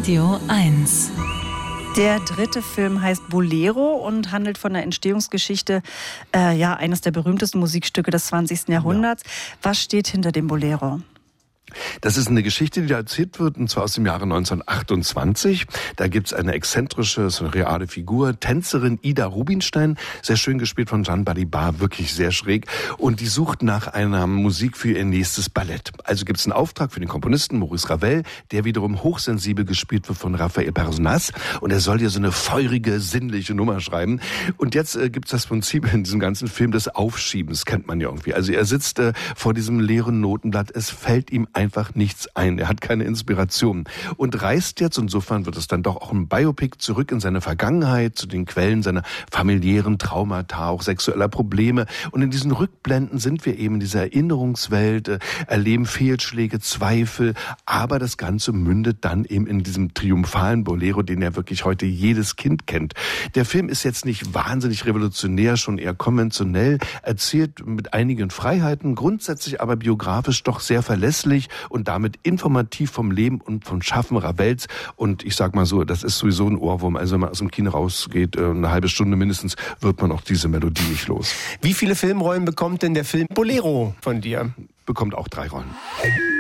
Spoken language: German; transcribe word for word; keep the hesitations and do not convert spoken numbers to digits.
Radio eins. Der dritte Film heißt Bolero und handelt von der Entstehungsgeschichte äh, ja, eines der berühmtesten Musikstücke des zwanzigsten Jahrhunderts. Ja. Was steht hinter dem Bolero? Das ist eine Geschichte, die da erzählt wird, und zwar aus dem Jahre neunzehnhundertachtundzwanzig. Da gibt's eine exzentrische, so eine reale Figur, Tänzerin Ida Rubinstein, sehr schön gespielt von Jeanne Balibar, wirklich sehr schräg. Und die sucht nach einer Musik für ihr nächstes Ballett. Also gibt's einen Auftrag für den Komponisten Maurice Ravel, der wiederum hochsensibel gespielt wird von Raphael Personnaz. Und er soll dir so eine feurige, sinnliche Nummer schreiben. Und jetzt äh, gibt's das Prinzip in diesem ganzen Film des Aufschiebens, kennt man ja irgendwie. Also er sitzt äh, vor diesem leeren Notenblatt, es fällt ihm einfach nichts ein. Er hat keine Inspiration und reist jetzt, insofern wird es dann doch auch ein Biopic, zurück in seine Vergangenheit, zu den Quellen seiner familiären Traumata, auch sexueller Probleme. Und in diesen Rückblenden sind wir eben in dieser Erinnerungswelt, äh, erleben Fehlschläge, Zweifel, aber das Ganze mündet dann eben in diesem triumphalen Bolero, den ja wirklich heute jedes Kind kennt. Der Film ist jetzt nicht wahnsinnig revolutionär, schon eher konventionell, erzählt mit einigen Freiheiten, grundsätzlich aber biografisch doch sehr verlässlich und damit informativ vom Leben und vom Schaffen Ravels. Und ich sag mal so, das ist sowieso ein Ohrwurm. Also wenn man aus dem Kino rausgeht, eine halbe Stunde mindestens, wird man auch diese Melodie nicht los. Wie viele Filmrollen bekommt denn der Film Bolero von dir? Bekommt auch drei Rollen.